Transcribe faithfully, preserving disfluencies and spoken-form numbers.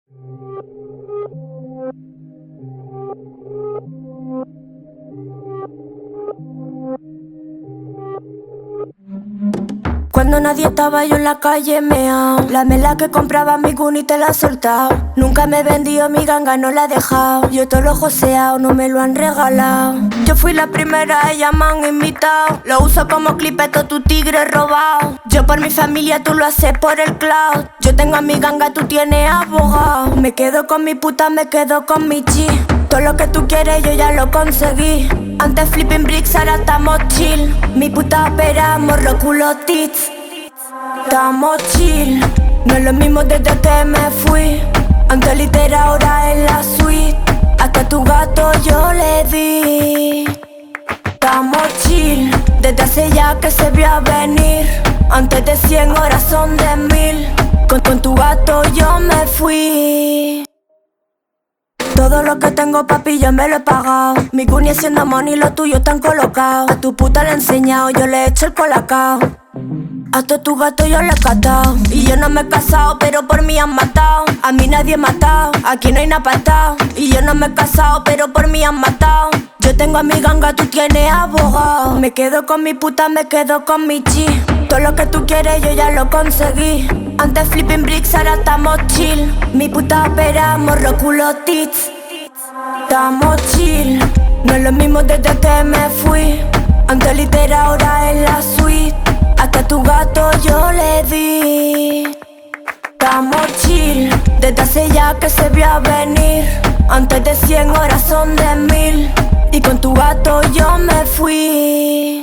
Cuando nadie estaba yo en la calle meao. La mela que compraba mi Guni te la he soltado. Nunca me he vendido mi ganga, no la he dejado. Yo todo lo joseado, no me lo han regalado. Yo fui la primera, ellas me han invitado. Lo uso como clipeto, tu tigre robado. Yo por mi familia, tú lo haces por el cloud. Yo tengo a mi ganga, tú tienes abogado. Me quedo con mi puta, me quedo con mi chi. Todo lo que tú quieres yo ya lo conseguí. Antes flipping bricks, ahora estamos chill. Mi puta operamos, los culos tits. Estamos chill. No es lo mismo desde que me fui. Antes litera, ahora en la suite. Hasta tu gato yo le di. Estamos chill. Desde hace ya que se vio a venir. Antes de cien horas son de mil. Con, con tu gato yo me fui. Todo lo que tengo, papi, yo me lo he pagado. Mi Guni haciendo money, lo tuyo están colocados. A tu puta le he enseñado, yo le he hecho el colacao. Hasta tu gato yo le he catado. Y yo no me he casado, pero por mí han matado. A mí nadie ha matado, aquí no hay nada patao. Y yo no me he casado, pero por mí han matado. Yo tengo a mi ganga, tú tienes abogado. Me quedo con mi puta, me quedo con mi chi. Todo lo que tú quieres yo ya lo conseguí. Antes flipping bricks, ahora estamos chill. Mi puta operamos, los culos tits. Estamos chill. No es lo mismo desde que me fui. Antes litera, ahora en la suite. Hasta tu gato yo le di. Estamos chill. Desde hace ya que se vio a venir. Antes de cien horas son de mil. Y con tu gato yo me fui.